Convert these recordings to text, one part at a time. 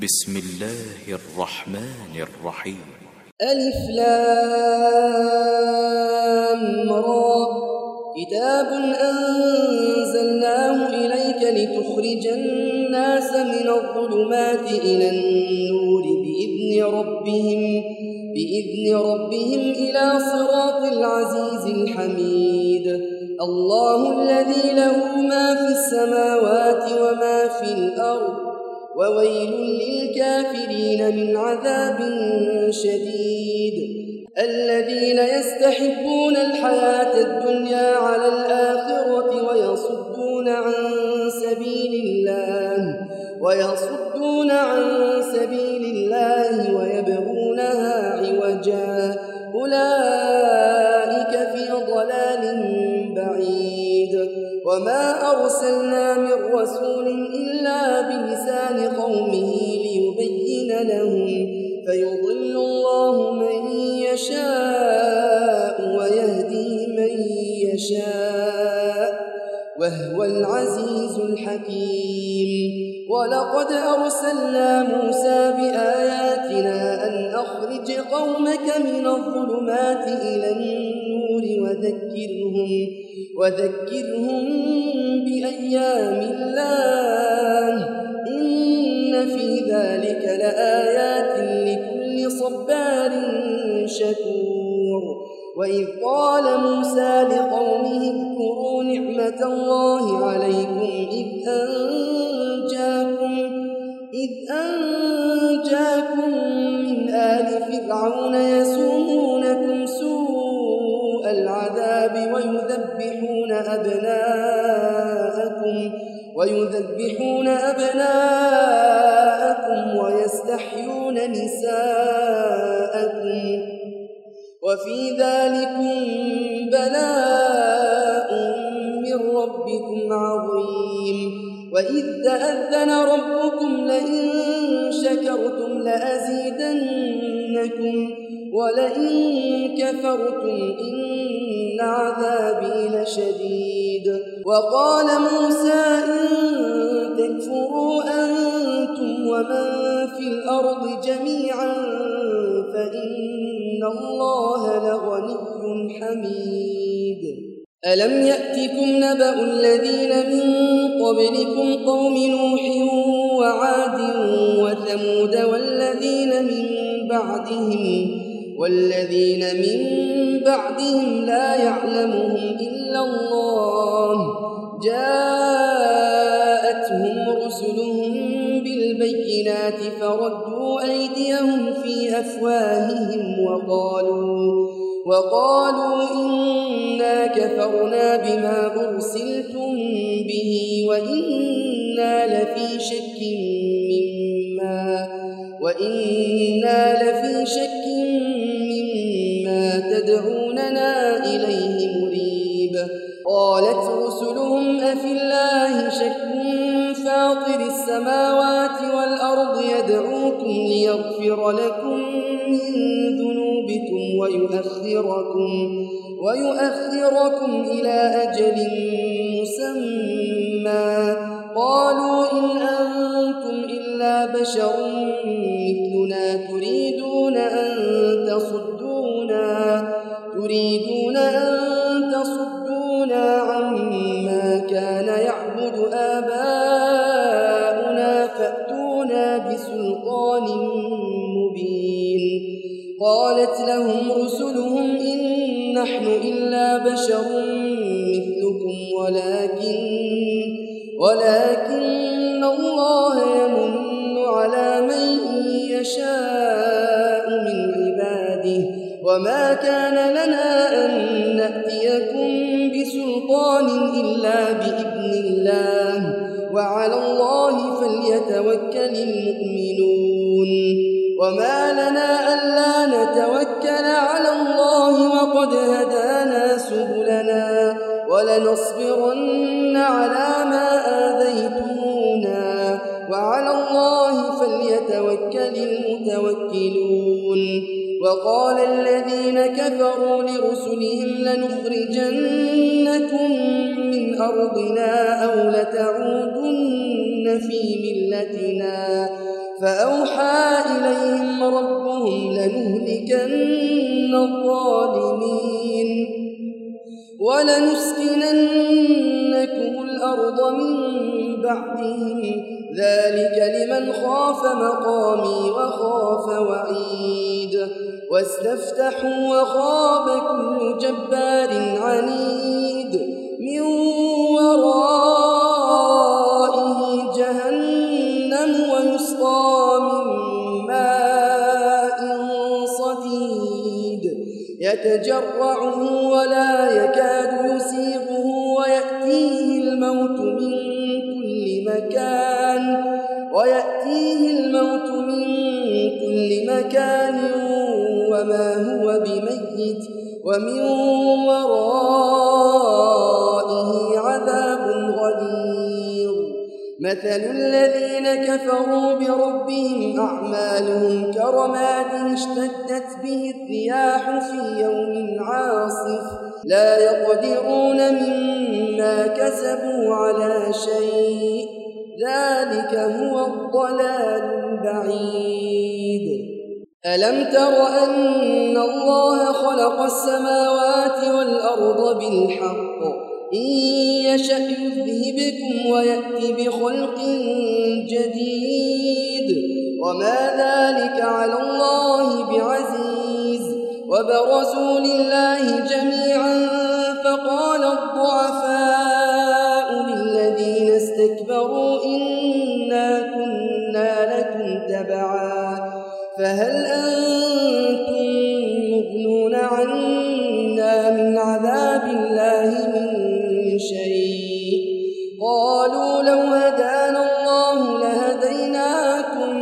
بسم الله الرحمن الرحيم. ألف لام را كتاب أنزلناه إليك لتخرج الناس من الظلمات إلى النور بإذن ربهم إلى صراط العزيز الحميد. الله الذي له ما في السماوات وما في الأرض وويل للكافرين من عذاب شديد. الذين يستحبون الحياة الدنيا على الآخرة ويصدون عن سبيل الله ويبغونها عوجا أولئك في ضلال بعيد. وما أرسلنا من رسول إلا بلسان قومه ليبين لهم فيضل الله من يشاء ويهدي من يشاء وهو العزيز الحكيم. ولقد أرسلنا موسى بآياتنا أن أخرج قومك من الظلمات إلى النور وذكرهم بأيام الله إن في ذلك لآيات لكل صبار شكور. وإذ قال موسى لقومه اذكروا نعمة الله عليكم إذ أنجاكم من آل فرعون يسومونكم سوء العذاب ويذبحون أبناءكم ويستحيون نساءكم وفي ذلكم بلاء من ربكم عظيم. وإذ تأذن ربكم لئن شكرتم لأزيدنكم ولئن كفرتم إن عذابي لشديد. وقال موسى إن تكفروا أنتم ومن في الأرض جميعا فإن الله لغني حميد. ألم يأتكم نبأ الذين من قبلكم قوم نوح وعاد وثمود والذين من بعدهم لا يعلمهم إلا الله جاءتهم رسلهم بالبينات فردوا أيديهم في أفواههم وقالوا إنا كفرنا بما أرسلتم به وإنا لفي شك مما تدعوننا إليه مريب. قالت رسلهم أفي الله شك فاطر السماوات والأرض يدعوكم ليغفر لكم من ذنوبكم ويؤخركم إلى أجل مسمى. قالوا إن أنتم إلا بشر مثلنا تريدون أن تصدونا عما كان يعبد آباؤنا فأتونا بسلطان مبين. قالت لهم رسلهم إن نحن إلا بشر مثلكم ولكن الله يمن على من يشاء من عباده وما كان لنا أن نأتيكم بسلطان إلا بإذن الله وعلى الله فليتوكل المؤمنون. وما لنا ألا نتوكل على الله وقد هدانا سبلنا ولنصبرن على ما آذيتمونا وعلى الله فليتوكل المتوكلون. وقال الذين كفروا لرسلهم لنخرجنكم من أرضنا أو لتعودن في ملتنا فأوحى إليهم ربهم لنهلكن الظالمين ولنسكننكم الأرض من بعدهم ذلك لمن خاف مقامي وخاف وعيد واستفتحوا وخاب كل جبار عنيد من ورائه جهنم ويسقى من ماء صديد يتجرعه ولا يكاد يسيغه ويأتيه الموت من كل مكان وما هو بميت ومن ورائه عذاب غليظ مثل الذين كفروا بربهم أعمالهم كرماد اشتدت به الرياح في يوم عاصف لا يقدرون مما كسبوا على شيء ذلك هو الضلال البعيد ألم تر أن الله خلق السماوات والأرض بالحق إن يشأ يذهبكم ويأتي بخلق جديد وما ذلك على الله بعزيز وبرزوا لله جميعا فقال الضعفاء للذين استكبروا إنا كنا لكم تبعا فهل أنتم مغنون عنا من عذاب الله من شيء قالوا لو هدانا الله لهديناكم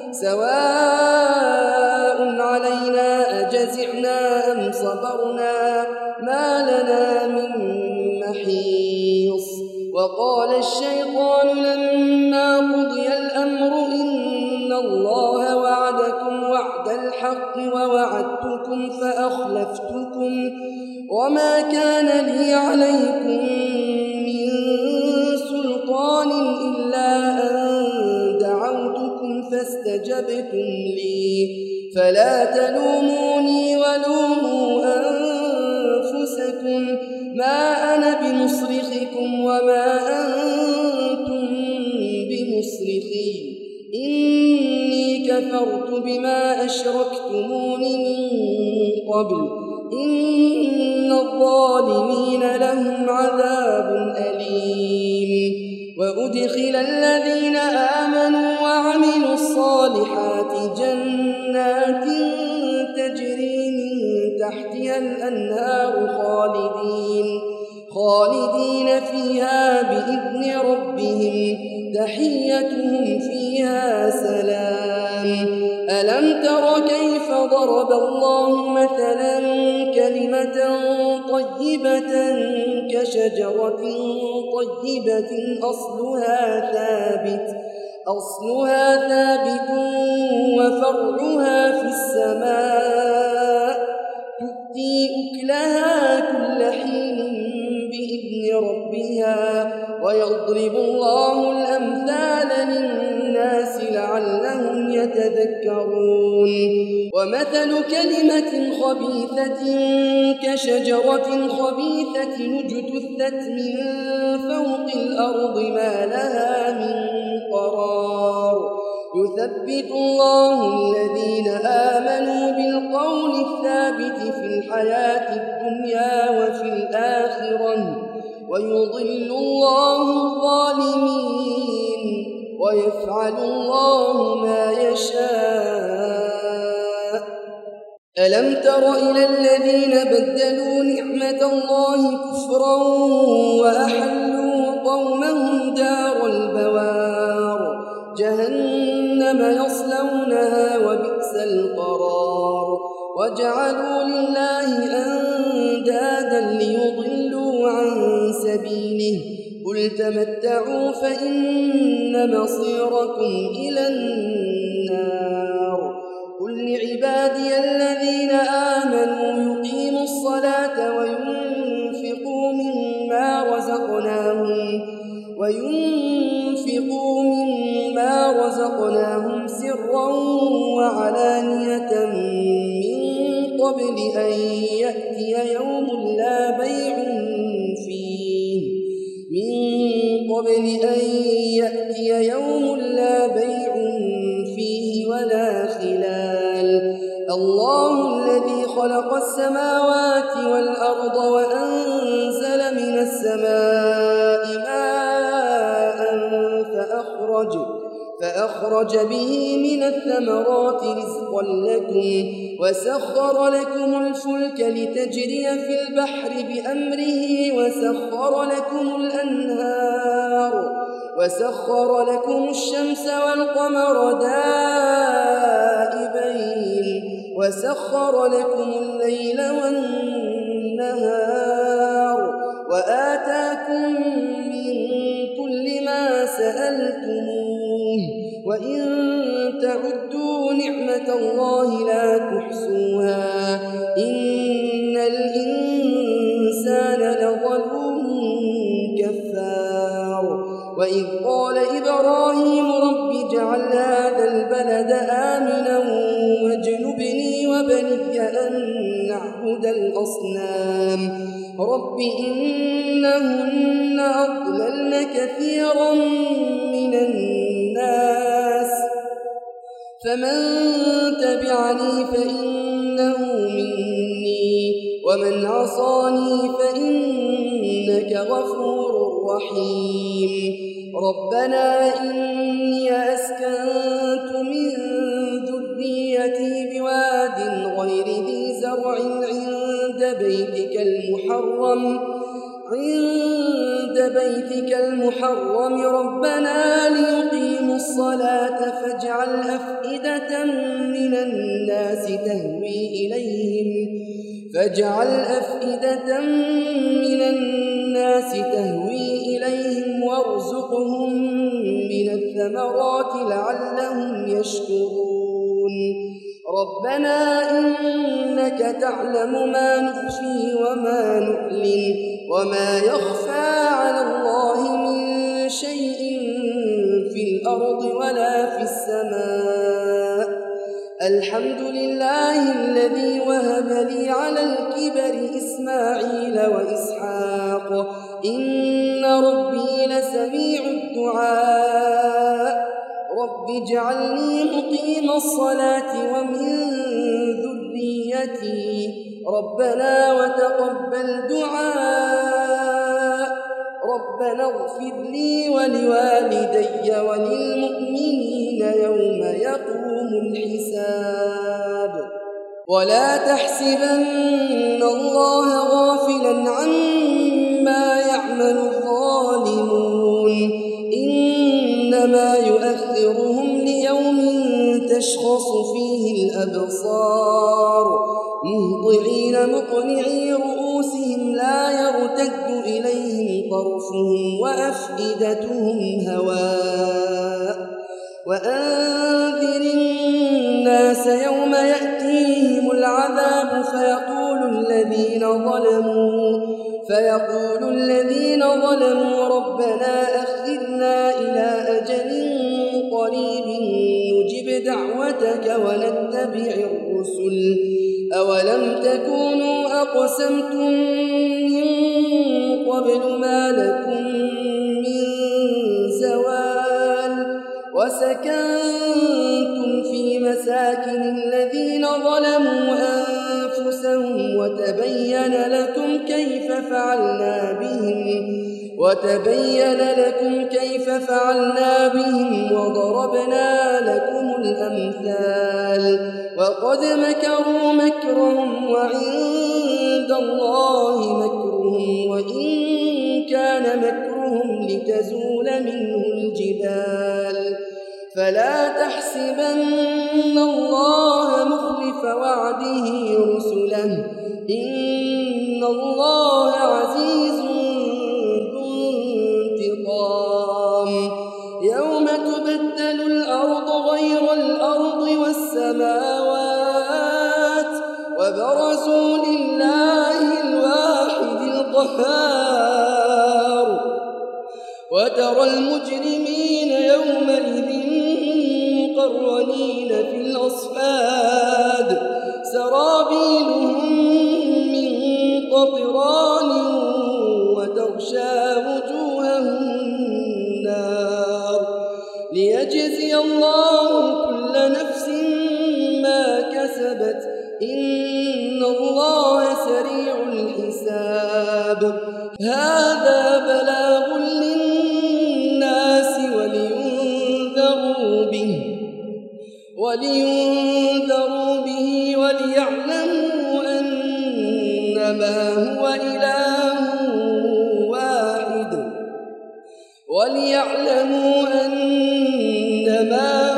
سواء علينا أجزعنا أم صبرنا ما لنا من محيص وقال الشيطان لما قضي الأمر إن الله وعدكم وعد الحق ووعدتكم فأخلفتكم وما كان لي عليكم من سلطان إلا أن دعوتكم فاستجبتم لي فلا تلوموني ولوموا أنفسكم ما أنا بمصرخكم وما أنتم بمصرخي إني كفرت بما أشركتمون من قبل إن الظالمين لهم عذاب أليم وأدخل الذين آمنوا وعملوا الصالحات جنات تجري من تحتها الأنهار خالدين فيها بإذن ربهم تحيتهم فيها سلام ألم تر كيف ضرب الله مثلا كلمة طيبة كشجرة طيبة أصلها ثابت وفرعها في السماء تؤتي أكلها كل حين بإذن ربها ويضرب الله الأمثال للناس لعلهم يتذكرون ومثل كلمة خبيثة كشجرة خبيثة اجتثت من فوق الأرض ما لها من قرار يثبت الله الذين آمنوا بالقول الثابت في الحياة الدنيا وفي الآخرة ويضل الله الظالمين ويفعل الله ما يشاء ألم تر إلى الذين بدلوا نعمة الله كفرا وأحلوا قومهم دار البوار جهنم يصلونها وبئس القرار وجعلوا لله أندادا ليضلوا عن سبيله قل تمتعوا فإن مصيركم إلى النار قل لعبادي الذين آمنوا يقيموا الصلاة وينفقوا مما رزقناهم سرا سرا وعلانية من قبل أن يأتي يوم لا بيع فيه ولا خلال. الله الذي خلق السماوات والأرض وأنزل من السماء ماء فأخرج به من الثمرات رزقا لكم وسخر لكم الفلك لتجري في البحر بأمره وسخر لكم الشمس والقمر دائبين وسخر لكم الليل والنهار وآتاكم من كل ما سألتموه وإن تعدوا نعمة الله لا تحصوها إن الإنسان لظلوم كفار. وإذ قال إبراهيم رب اجعل هذا البلد آمنا واجنبني وبني أن نعبد الأصنام رب إنهن أضللن كثيرا من الناس فمن تبعني فإنه مني ومن عصاني فإنك غفور رحيم. ربنا إني أسكنت من ذريتي بواد غير ذي زرع عند بيتك المحرم ربنا ليقيموا الصلاة فاجعل أفئدة من الناس تهوي إليهم وارزقهم من الثمرات لعلهم يشكرون. ربنا إنك تعلم ما نخفي وما نعلن وما يخفى على الله من شيء في الأرض ولا في السماء. الحمد لله الذي وهب لي على الكبر إسماعيل وإسحاق إن ربي لسميع الدعاء. رب اجعلني مقيم الصلاة ومن ذريتي ربنا وتقبل دعاء. ربنا اغفر لي ولوالدي وللمؤمنين يوم يقوم الحساب. ولا تحسبن الله غافلا عما يعمل الظالمون إنما يؤخرهم ليوم تشخص فيه الأبصار مهطعين مقنعي رؤوسهم لا يرتد إليهم طرفهم وأفئدتهم هواء. وأنذر الناس يوم يأتيهم العذاب فيقول الذين ظلموا ربنا أخذنا إلى أجل قريب نجب دعوتك ونتبع الرسل أولم تكونوا أقسمتم من قبل ما لكم من زوال وسكنتم في مساكن الذين ظلموا أنفسهم وتبين لكم كيف فعلنا بهم وضربنا لكم الأمثال. وقد مكروا مكرهم وعند الله مكرهم وإن كان مكرهم لتزول منه الجبال. فلا تحسبن الله مخلف وعده رسله إن الله عزيز ذو انتقام. يوم تبدل الأرض غير الأرض والسماوات وبرزوا لله الواحد القهار وترى المجرمين يومئذ مقرنين في الأصفاد سرابيلهم من قطران وتغشى وجوههم النار ليجزي الله كل نفس ما كسبت إن الله سريع الحساب هذا بلاغ للناس ولينذروا به وليعلموا أنما هو إله واحد